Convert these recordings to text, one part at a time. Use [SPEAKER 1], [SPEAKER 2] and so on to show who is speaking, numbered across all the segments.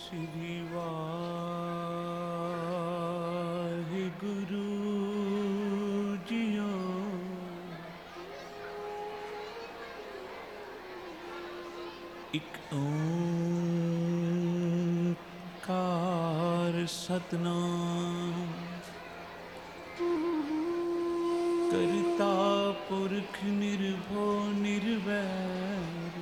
[SPEAKER 1] श्री वाहिगुरु जीओ। एक ओंकार सतनाम करता पुरख निर्भो निर्वैर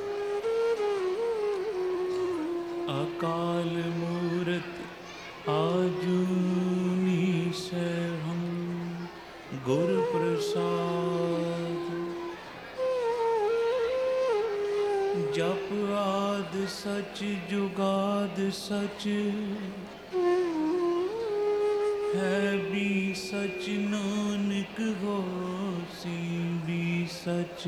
[SPEAKER 1] अकाल मूरत आजूनी सैभं गुर प्रसाद। जप आद सच जुगाद सच है भी सच नानक होसी भी सच।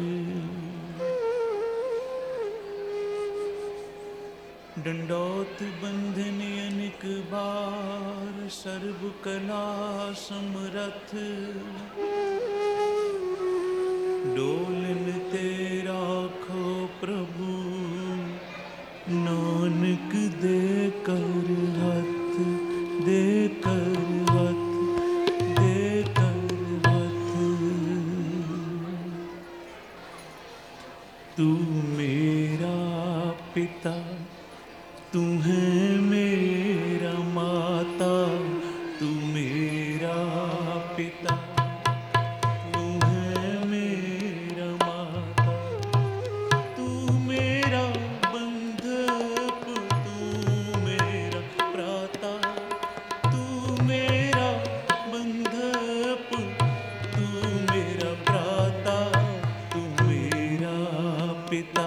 [SPEAKER 1] डंडौत बंधन अनेक बार सर्व कला समरथ डोलन ते राखो प्रभु नानक दे कर हथ दे कर हथ दे कर हथ। तू मेरा पिता तू है मेरा माता तू मेरा पिता तू है मेरा माता तू मेरा बंधप तू मेरा प्राता तू मेरा बंधप तू मेरा प्राता तू मेरा पिता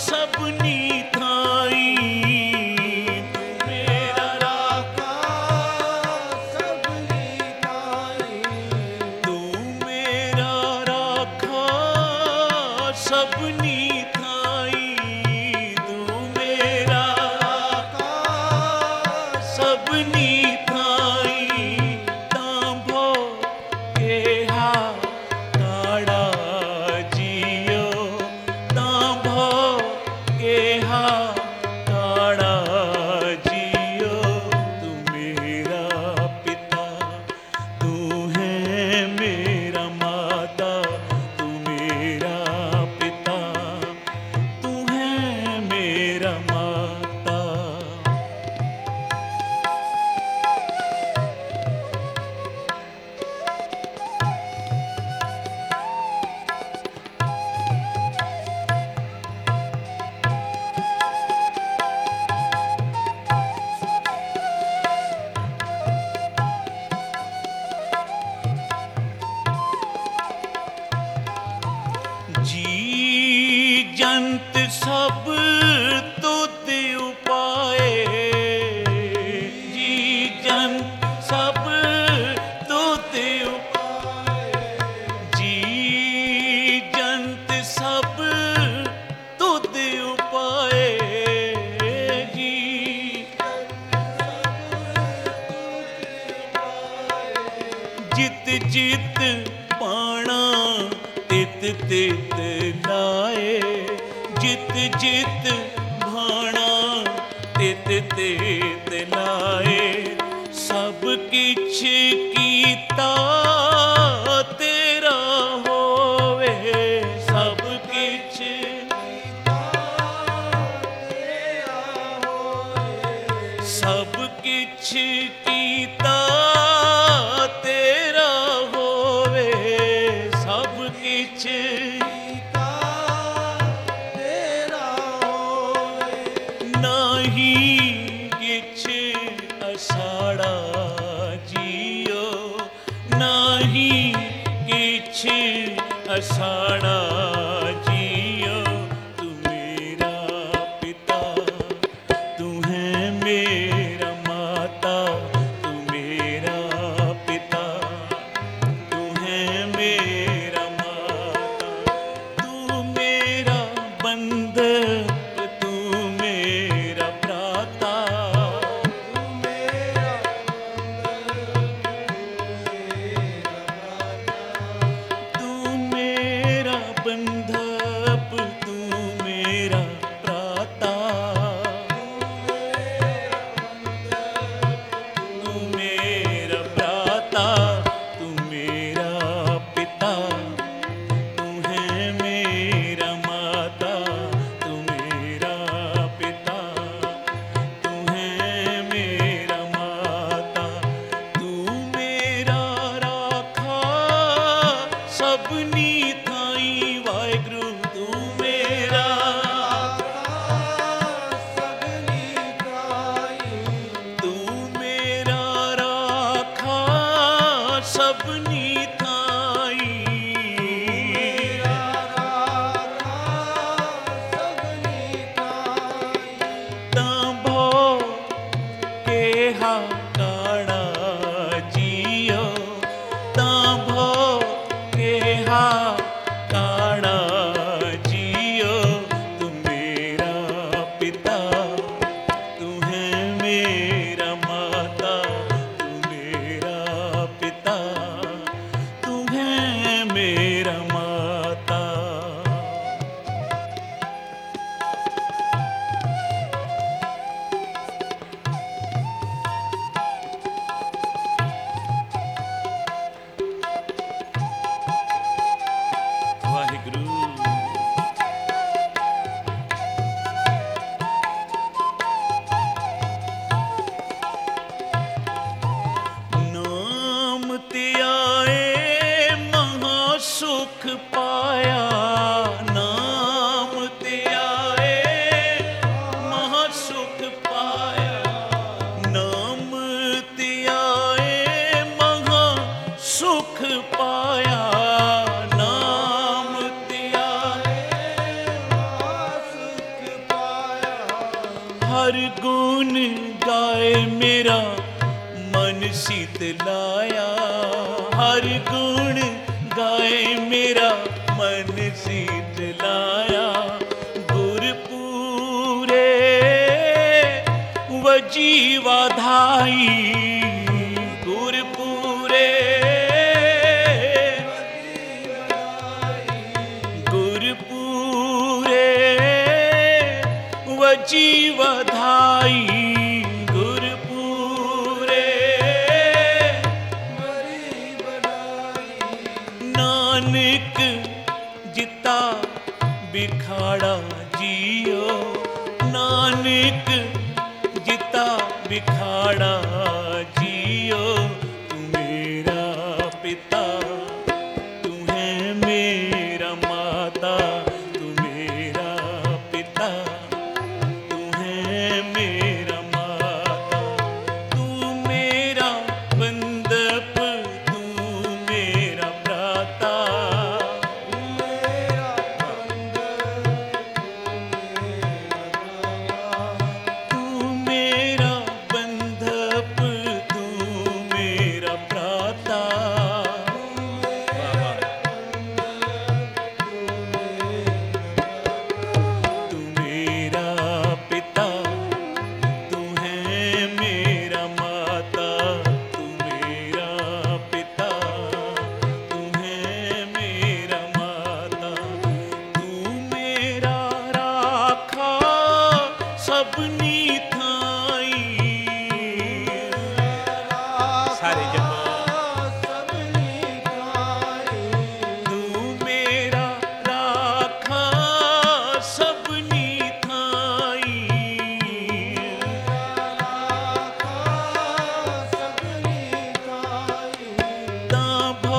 [SPEAKER 1] सबनी थाई, तू मेरा राखा सबनी थाई, तू मेरा राखा सबनी थाई, तू मेरा राखा सबनी थाई, तांभो केहा काड़ा जियो, तांभो केहा काड़ा जियो, तू मेरा पिता, तू है मेरा माता, तू मेरा पिता, तू है मेरा माता। जी जंत सब तुध उपाए, जी जंत सब तुध उपाए, जी जंत सब तुध उपाए, जी जित जित पाणा तित तित लाए, जित जित भाणा तित तित लाए, सब किछ कीता तेरा होवे, सब किछ सब किछ कीता तेरा होवे, सब किछ कीता तेरा होवे, नाही किछ असाड़ा जियो, नाही किछ असाड़ा जियो, तू मेरा पिता, तू है मेरा माता, तू मेरा पिता, तू है मेरा माता, तू मेरा बंधक, तू मेरा भ्राता, तू मेरा तू मेरा बंधक, तू मेरा भ्राता, तू मेरा भ्राता, तू मेरा पिता, तू है मेरा माता, तू मेरा पिता, तू है मेरा माता, तू मेरा राखा सबनी थाई, वाहिगुरू तू मेरा हर गुण गाए मेरा मन शीतलाया, हर गुण गाए मेरा मन शीतलाया। गुरपूरे व जीवाधाई, गुरपूरे गुरपूरे व जीवाधाई, गुरपूरे नानक जिता बिखाड़ा जियो, नानक जिता बिखाड़ा जियो। तू मेरा पिता, तू है मेरा माता, तू मेरा पिता, तू है मेरा माता। तू मेरा बंधप, तू मेरा भ्राता, तू मेरा बंधप, तू मेरा भ्राता। तू मेरा पिता, तू है मेरा माता, तू मेरा पिता, तू है मेरा माता। तू मेरा राखा सबनी थाई, सारे जमा। तू मेरा राखा सबनी थाई, ताभो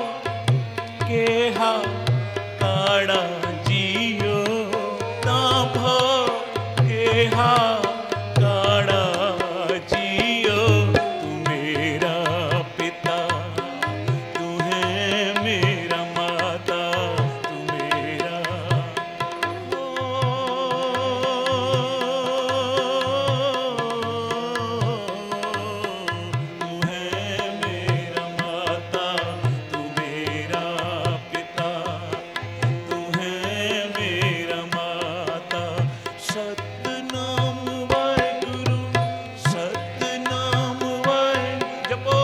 [SPEAKER 1] केहा काड़ा जियो, ताभो केहा काड़ा जियो। तू मेरा पिता, तू है मेरा माता, तू मेरा तू है मेरा माता, तू मेरा पिता, तू है मेरा माता। सतनाम वाहेगुरु, सतनाम वाहेगुरु जपो।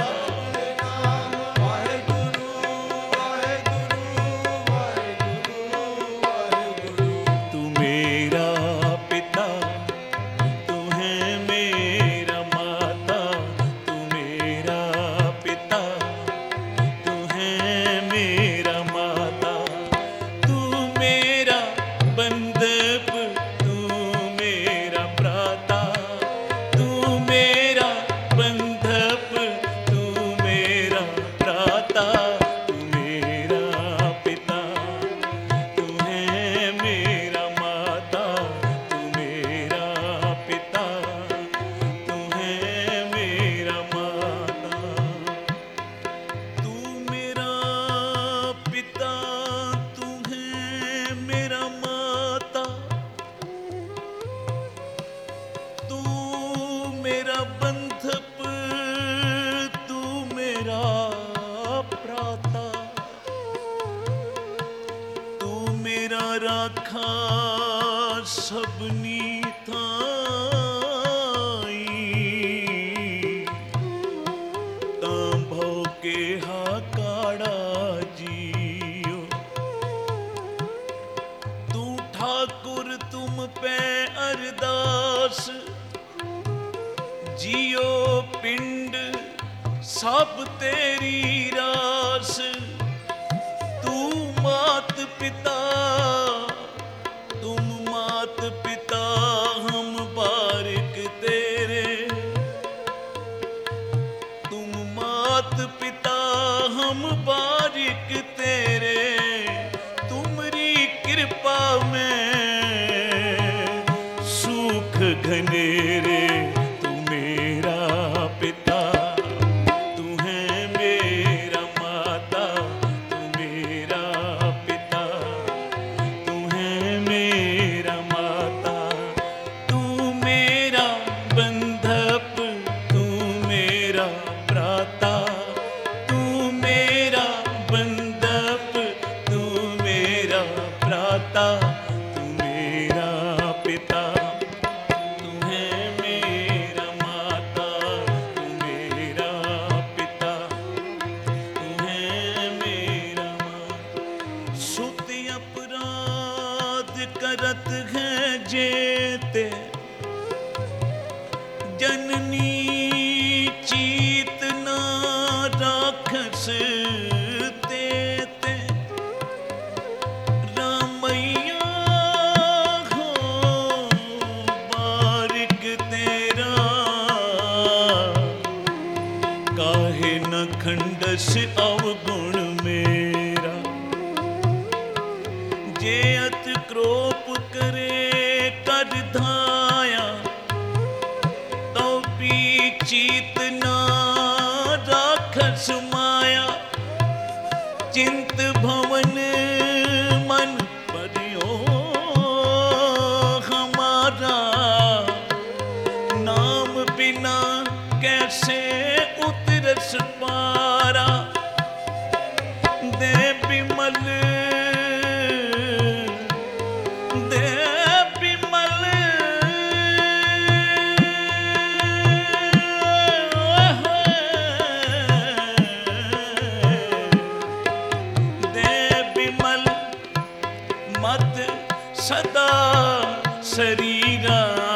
[SPEAKER 1] तू मेरा पिता, तू है मेरा माता, तू मेरा पिता, तू है मेरा माता। तू मेरा बंधप, तू मेरा भ्राता, तू मेरा बंधप, तू मेरा भ्राता। तू मेरा पिता, तू है मेरा माता, तू मेरा पिता, तू है मेरा माता। तू मेरा पिता, तू है मेरा माता, तू मेरा बंधप, तू मेरा भ्राता, तू मेरा राखा सबनी थाई, तांभो के हा काड़ा जियो। तू ठाकुर तुम पे अरदास, जियो पिंड सब तेरी रास। तू मात पिता, तुम मात पिता, हम बारिक तेरे। तुम मात पिता, हम बारिक तेरे। तुमरी कृपा में सुख घनेरे। तू मेरा पिता, तू है मेरा माता, तू मेरा पिता, तू है मेरा माता। तू जेते जननी चीत ना राखस तेते रामैया हो बारिक तेरा काहे न खंडस अवगुण मेरा जे अत क्रोप करे कर धाया तो चीत ना राखस माया चिंत भवन मन परियो हमारा नाम बिना कैसे उतरस पारा दे बिमल दे बिमल दे बिमल मत सदा शरीरा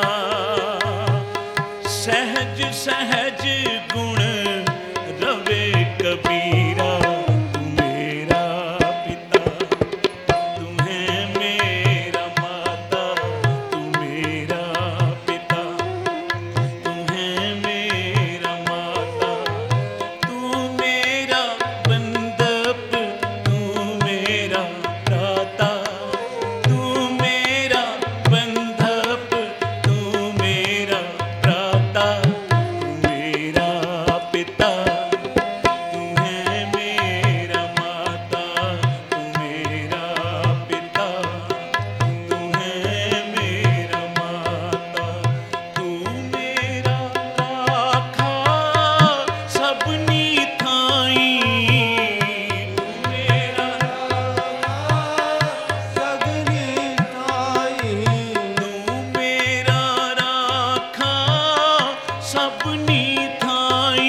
[SPEAKER 1] सहज सहज गुण रवे कबीरा तू मेरा पिता तू है मेरा माता तू मेरा पिता तू है मेरा माता तू मेरा बंधप तू मेरा दाता तू मेरा बंधप तू मेरा दाता तू मेरा पिता तू है मेरा माता तू मेरा पिता तू है मेरा माता तू मेरा राखा सबनी थाई तू मेरा
[SPEAKER 2] सगनी ताई
[SPEAKER 1] तू मेरा राखा सबनी थाई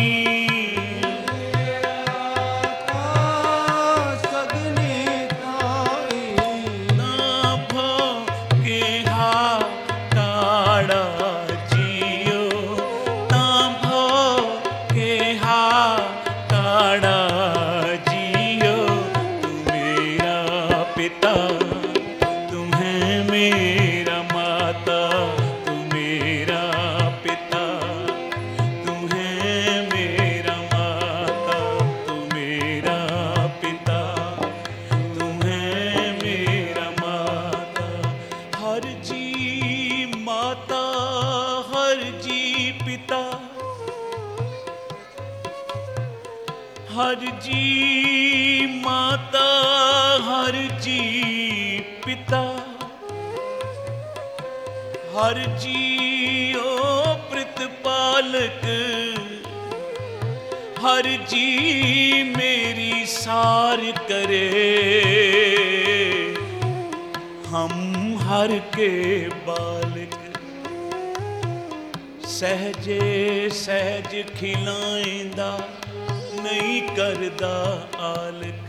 [SPEAKER 2] सगनी ताई
[SPEAKER 1] ना भो के हा काड़ा जियो ना भो के हा काड़ा जियो तू मेरा पिता तू है मेरा माता तू मेरा पिता तू है मेरा माता तू मेरा पिता तू है मेरा माता हर जी माता हर जी पिता हर जी माता हर जी पिता हर जी ओ प्रतिपालक हर जी मेरी सार करे हम हर के बालक सहजे सहज खिलाइंदा नहीं करदा आलक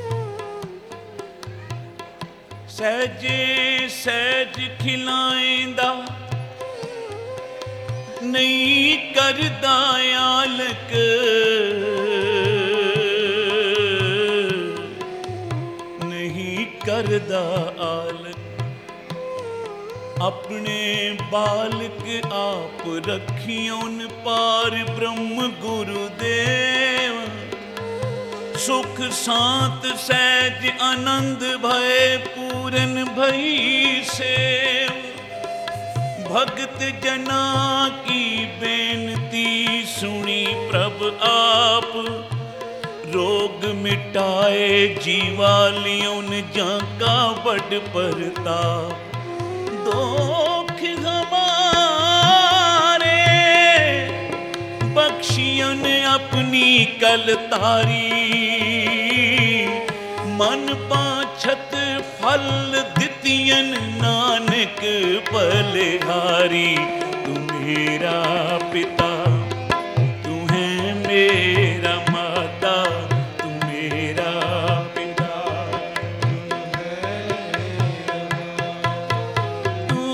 [SPEAKER 1] सहजे सहज खिलाइंदा नहीं करदा आलक नहीं करदा आलक अपने बालक आप रखियोन पार ब्रह्म गुरुदेव सुख शांत सहज आनंद भय पूरन भई सेव भगत जना की बेनती सुनी प्रभ आप रोग मिटाए जीवालियों ने जाका बड़ परताप दुख हमारे बख्शियों ने अपनी कलतारी मन पाछत फल दितियन नानक बलिहारी तू मेरा पिता तू है मेरा माता तू मेरा पिता तू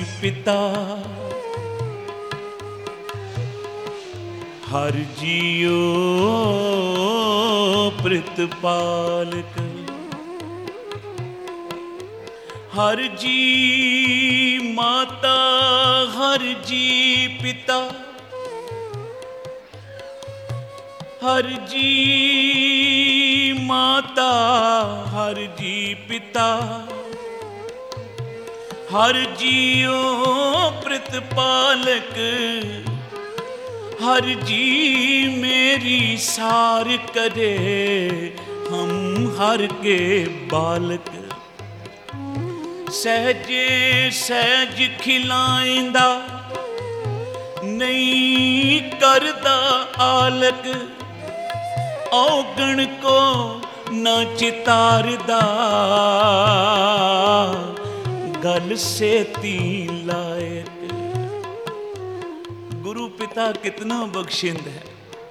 [SPEAKER 1] पिता। हर जियो प्रतिपालक। हर जी माता, हर जी पिता। हर जी माता, हर जी पिता। हर जियो प्रतिपालक। हर जी मेरी सार करे, हम हर के बालक। सहजे सहज खिलाइंदा, नहीं करदा आलक। औगण को न चितारदा, गल सेती लायक। गुरु पिता कितना बख्शिंद है।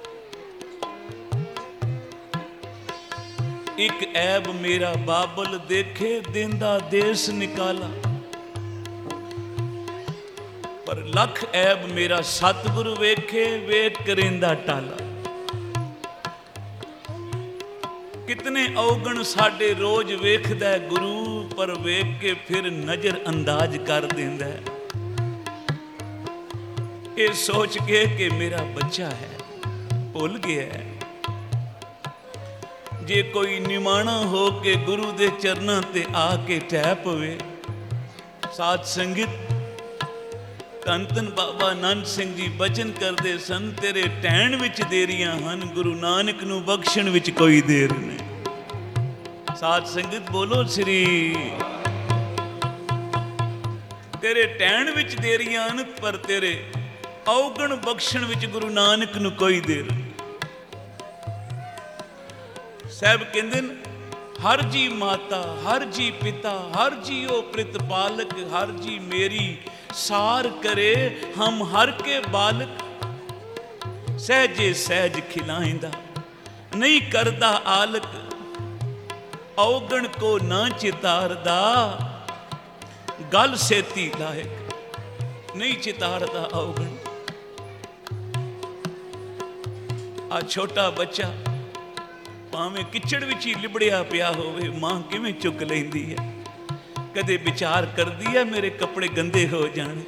[SPEAKER 1] एक ऐब मेरा बाबल देखे, देंदा देस निकाला। पर लख ऐब मेरा सतगुरु वेखे, वेख करेंदा टाला। कितने औगण साडे रोज वेखदा है गुरु, पर वेख के फिर नजर अंदाज कर देंदा है। ये सोच के कि मेरा बच्चा है, भुल गया है। जे कोई निमाणा हो के गुरु दे चरनां ते आके टै पवे। साध संगत धन धन बाबा नानक सिंह जी बचन करते सन, तेरे टैण विच देरियां हन, गुरु नानक नूं बख्शण विच कोई देर नहीं। साध संगत बोलो श्री। तेरे टैण विच देरियां हन, पर तेरे औगण बख्शण विच गुरु नानक नूं कोई देर नहीं। साहब कहंदे हर जी माता, हर जी पिता, हर जी ओ प्रतिपालक। हर जी मेरी सार करे, हम हर के बालक। सहजे सहज खिलाइंदा, नहीं करदा आलक। औगण को ना चितारदा, गल सेती लायक। नहीं चितारदा औगण। आ छोटा बच्चा भावें किचड़ विच ही लिबड़िया पिया होवे, मां किवें चुक लैंदी है। कदे विचार करदी है मेरे कपड़े गंदे हो जाने।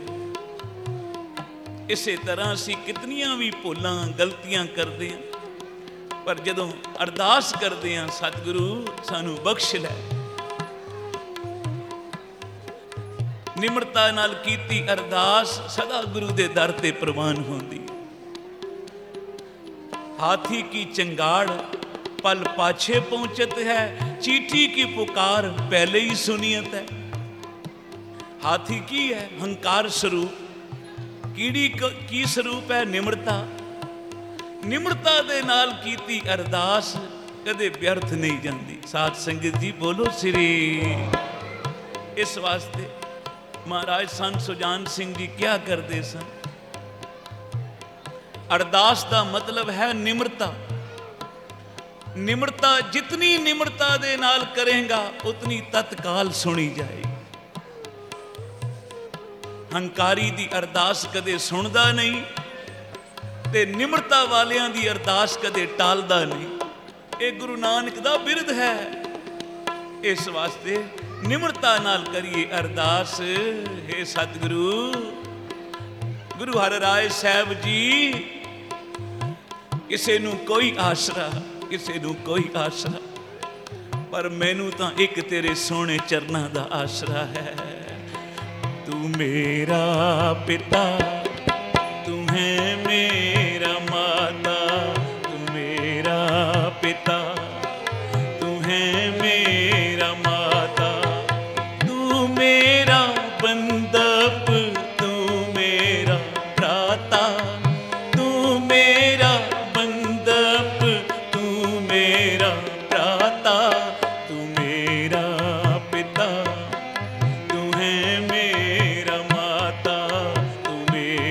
[SPEAKER 1] इसे तरह असी कितनियां भी भुलां गलतियां करदे हां, पर जदों अरदास करदे हां सतगुरु सानू बख्श लै। निमरता नाल कीती अरदास सदा गुरु दे दर ते प्रवान होंदी। हाथी की चंगाड़ पल पाछे पहुंचत है, चींटी की पुकार पहले ही सुनियत है। हाथी की है हंकार स्वरूप, कीड़ी की स्वरूप है निमरता। निमरता दे नाल कीती अरदास कदे व्यर्थ नहीं जाती। साध संगत जी बोलो श्री। इस वास्ते महाराज संत सुजान सिंह जी क्या करते सन। अरदास का मतलब है निमरता। निमरता, जितनी निमरता दे नाल करेगा उतनी तत्काल सुनी जाएगी। हंकारी दी अरदास कदे सुनदा नहीं, ते निमरता वालियां दी अरदास कदे टालदा नहीं। ये गुरु नानक दा बिरद है। इस वास्ते निमरता नाल करिए अरदास। हे सतगुरु गुरु हर राय साहब जी, किसे नू कोई आसरा, किसे नू कोई आसरा, पर मैनू तां एक तेरे सोने चरना दा आसरा है। तू मेरा पिता, तू है मेरा माता। तू मेरा पिता, तू है मेरा माता। तू मेरा बंदप, तू मेरा भ्राता। तू मेरा बंदप, तू मेरा भ्राता। तू मेरा पिता, तू है मेरा माता। तू मेरा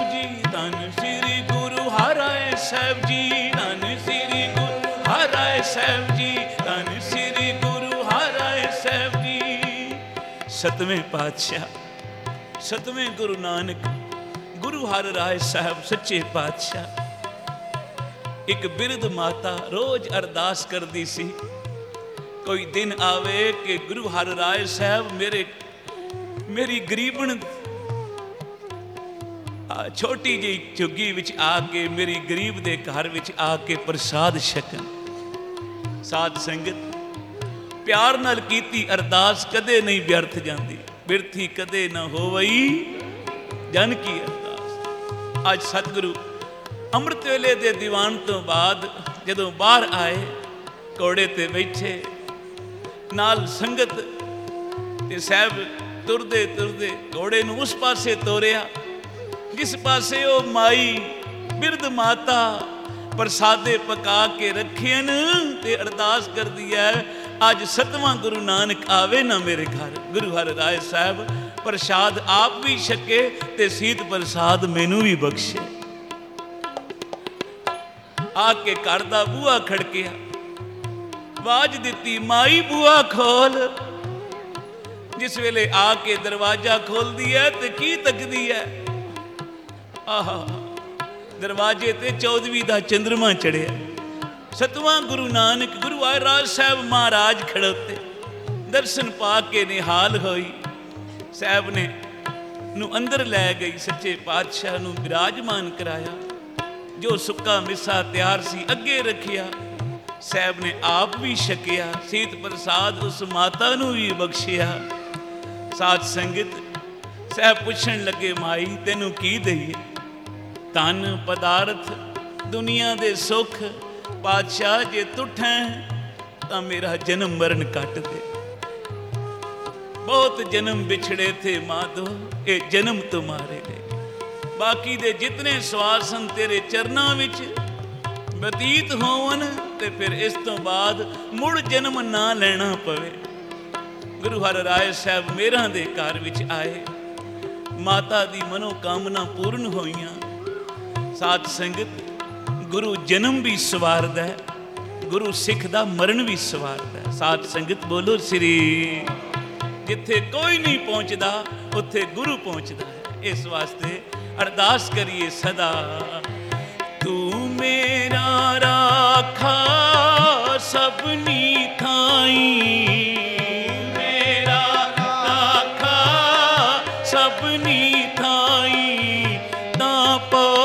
[SPEAKER 1] जी, धन श्री गुरु हराए साहब जी, धन श्री गुरु हराए साहब जी, धन श्री गुरु हराए साहब जी। सतवें पातशाह, सतवें गुरु नानक गुरु हर राय साहब सच्चे पातशाह। एक बिरध माता रोज अरदास करती सी, कोई दिन आवे कि गुरु हर राय साहब मेरी गरीबन छोटी जी झुग्गी विच आके मेरी गरीब दे घर विच आके प्रसाद छकन। साध संगत प्यार नाल कीती अरदास कदे नहीं व्यर्थ जाती, बिरथी कदे ना होवई जन की अरदास। आज सतगुरु अमृत वेले दे दीवान तो बाद जदों बाहर आए, घोड़े ते बैठे नाल संगत ते साहब तुरदे तुरदे घोड़े नूं उस पासे तोरिया जिस पासे ओ माई बिरध माता प्रसादे पका के रखे न ते अरदास कर दिया है, अज सतवां गुरु नानक आवे ना मेरे घर। गुरु हर राय साहब प्रसाद आप भी छके ते सीत प्रसाद मैनू भी बख्शे। आके घर दा बूहा खड़किया, आवाज दिती माई बूहा खोल। जिस वेले आके दरवाजा खोल दिया ते की तकदी है, आहा दरवाजे ते 14वीं दा चंद्रमा चढ़िया। सतवां गुरु नानक गुरु हरराज साहब महाराज खड़ोते, दर्शन पा के निहाल होई। साहब ने नू अंदर लै गई, सच्चे पातशाह नू विराजमान कराया। जो सुक्का मिसा तैयार सी अगे रखिया, साहब ने आप भी छकिया। सीत प्रसाद उस माता नू भी बख्शिया। साध संगत साहब पुछण लगे माई तेनू की दईए? धन पदार्थ दुनिया दे सुख, पातशाह जे तुठै तां मेरा जन्म मरण कट दे। बहुत जन्म बिछड़े थे माधो, ये जन्म तुम्हारे गए। बाकी दे जितने सवास हैं तेरे चरनां विच बतीत होवन ते फिर इस तो बाद मुड़ जन्म ना लेना पवे। गुरु हर राय साहब मेरा दे घर विच आए, माता दी मनोकामना पूर्ण होईयां। साध संगत गुरु जन्म भी सवारदा है, गुरु सिख दा मरण भी सवारदा है। साध संगत बोलो श्री। जिथे कोई नहीं पहुंचता उत्थे गुरु पहुंचता है। इस वास्ते अरदास करिए सदा, तू मेरा राखा सबनी थाई, मेरा राखा सबनी थाई, ता